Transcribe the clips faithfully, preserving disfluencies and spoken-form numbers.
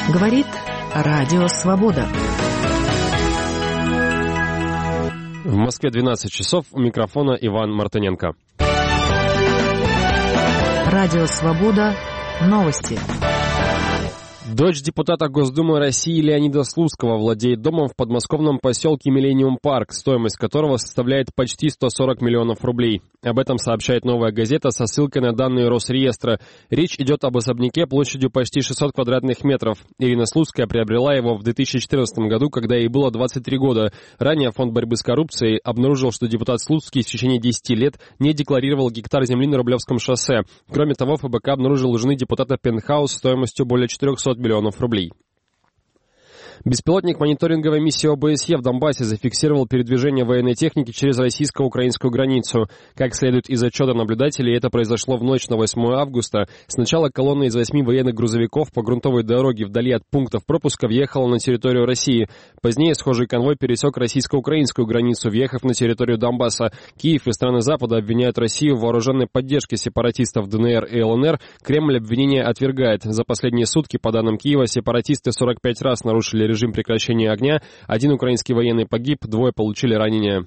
Говорит Радио Свобода. В Москве двенадцать часов. У микрофона Иван Мартыненко. Радио Свобода. Новости. Дочь депутата Госдумы России Леонида Слуцкого владеет домом в подмосковном поселке Миллениум Парк, стоимость которого составляет почти сто сорок миллионов рублей. Об этом сообщает «Новая газета» со ссылкой на данные Росреестра. Речь идет об особняке площадью почти шестьсот квадратных метров. Ирина Слуцкая приобрела его в две тысячи четырнадцатом году, когда ей было двадцать три года. Ранее Фонд борьбы с коррупцией обнаружил, что депутат Слуцкий в течение десяти лет не декларировал гектар земли на Рублевском шоссе. Кроме того, ФБК обнаружил у жены депутата пентхаус стоимостью более четырехсот миллионов рублей. Беспилотник мониторинговой миссии ОБСЕ в Донбассе зафиксировал передвижение военной техники через российско-украинскую границу. Как следует из отчета наблюдателей, это произошло в ночь на восьмое августа. Сначала колонна из восьми военных грузовиков по грунтовой дороге вдали от пунктов пропуска въехала на территорию России. Позднее схожий конвой пересек российско-украинскую границу, въехав на территорию Донбасса. Киев и страны Запада обвиняют Россию в вооруженной поддержке сепаратистов ДНР и ЛНР. Кремль обвинение отвергает. За последние сутки, по данным Киева, сепаратисты сорок пять раз нарушили режим прекращения огня. Один украинский военный погиб, двое получили ранения.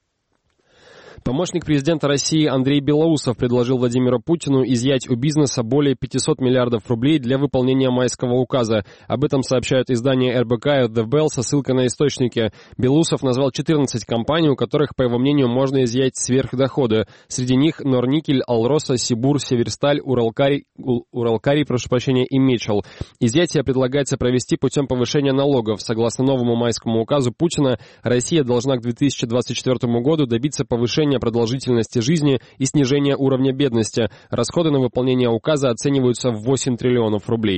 Помощник президента России Андрей Белоусов предложил Владимиру Путину изъять у бизнеса более пятисот миллиардов рублей для выполнения майского указа. Об этом сообщают издания эр бэ ка и ди бэ эл со ссылкой на источники. Белоусов назвал четырнадцать компаний, у которых, по его мнению, можно изъять сверхдоходы. Среди них Норникель, Алроса, Сибур, Северсталь, Уралкарий, Уралкарий, прошу прощения, и Мечел. Изъятие предлагается провести путем повышения налогов. Согласно новому майскому указу Путина, Россия должна к две тысячи двадцать четвёртому году добиться повышения продолжительности жизни и снижения уровня бедности. Расходы на выполнение указа оцениваются в восемь триллионов рублей.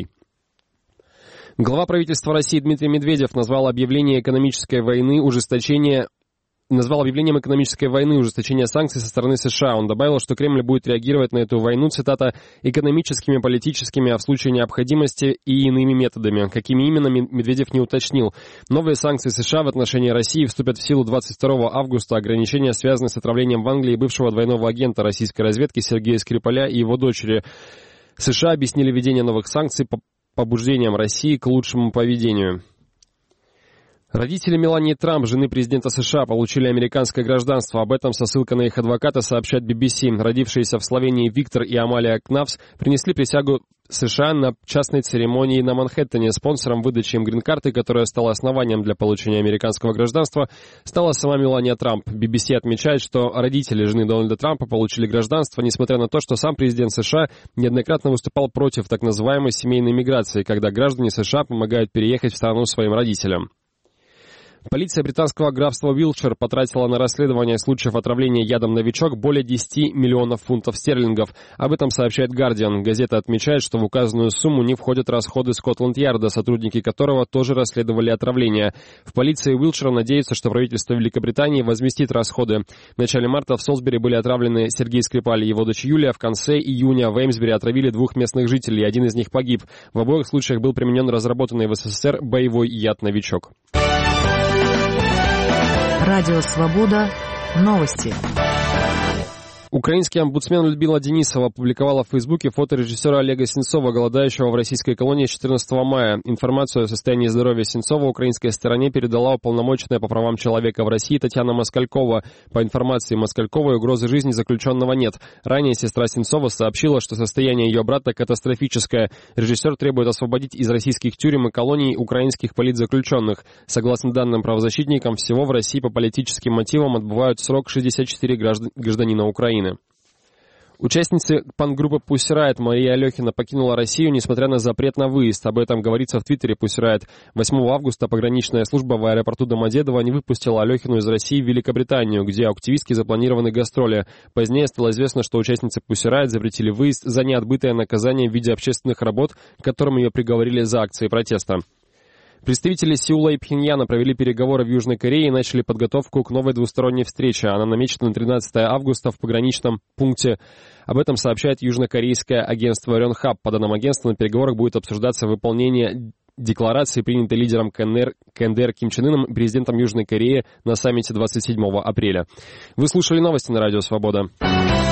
Глава правительства России Дмитрий Медведев назвал объявление экономической войны ужесточение назвал объявлением экономической войны ужесточение санкций со стороны США. Он добавил, что Кремль будет реагировать на эту войну, цитата, «экономическими, политическими, а в случае необходимости и иными методами». Какими именно, Медведев не уточнил. Новые санкции США в отношении России вступят в силу двадцать второго августа. Ограничения связаны с отравлением в Англии бывшего двойного агента российской разведки Сергея Скрипаля и его дочери. США объяснили введение новых санкций по побуждениям России к лучшему поведению. Родители Мелании Трамп, жены президента США, получили американское гражданство. Об этом со ссылкой на их адвоката сообщает би би си. Родившиеся в Словении Виктор и Амалия Кнавс принесли присягу США на частной церемонии на Манхэттене. Спонсором выдачи им грин-карты, которая стала основанием для получения американского гражданства, стала сама Мелания Трамп. би би си отмечает, что родители жены Дональда Трампа получили гражданство, несмотря на то, что сам президент США неоднократно выступал против так называемой семейной миграции, когда граждане США помогают переехать в страну своим родителям. Полиция британского графства Уилтшир потратила на расследование случаев отравления ядом «Новичок» более десяти миллионов фунтов стерлингов. Об этом сообщает «Гардиан». Газета отмечает, что в указанную сумму не входят расходы Скотланд-Ярда, сотрудники которого тоже расследовали отравление. В полиции Уилтшира надеются, что правительство Великобритании возместит расходы. В начале марта в Солсбери были отравлены Сергей Скрипаль и его дочь Юлия. В конце июня в Эймсбери отравили двух местных жителей, один из них погиб. В обоих случаях был применен разработанный в СССР боевой яд «Новичок». Радио Свобода. Новости. Украинский омбудсмен Людмила Денисова опубликовала в Фейсбуке фото режиссера Олега Сенцова, голодающего в российской колонии четырнадцатого мая. Информацию о состоянии здоровья Сенцова украинской стороне передала уполномоченная по правам человека в России Татьяна Москалькова. По информации Москальковой, угрозы жизни заключенного нет. Ранее сестра Сенцова сообщила, что состояние ее брата катастрофическое. Режиссер требует освободить из российских тюрем и колоний украинских политзаключенных. Согласно данным правозащитникам, всего в России по политическим мотивам отбывают срок шестьдесят четыре граждан, гражданина Украины. Участница панк-группы Pussy Riot Мария Алехина покинула Россию, несмотря на запрет на выезд. Об этом говорится в твиттере Pussy Riot. восьмого августа пограничная служба в аэропорту Домодедово не выпустила Алехину из России в Великобританию, где у активистки запланированы гастроли. Позднее стало известно, что участницы Pussy Riot запретили выезд за неотбытое наказание в виде общественных работ, к которым ее приговорили за акции протеста. Представители Сеула и Пхеньяна провели переговоры в Южной Корее и начали подготовку к новой двусторонней встрече. Она намечена на тринадцатое августа в пограничном пункте. Об этом сообщает южнокорейское агентство Рёнхап. По данным агентства, на переговорах будет обсуждаться выполнение декларации, принятой лидером КНР, КНДР Ким Чен Ыном, президентом Южной Кореи на саммите двадцать седьмого апреля. Вы слушали новости на Радио Свобода.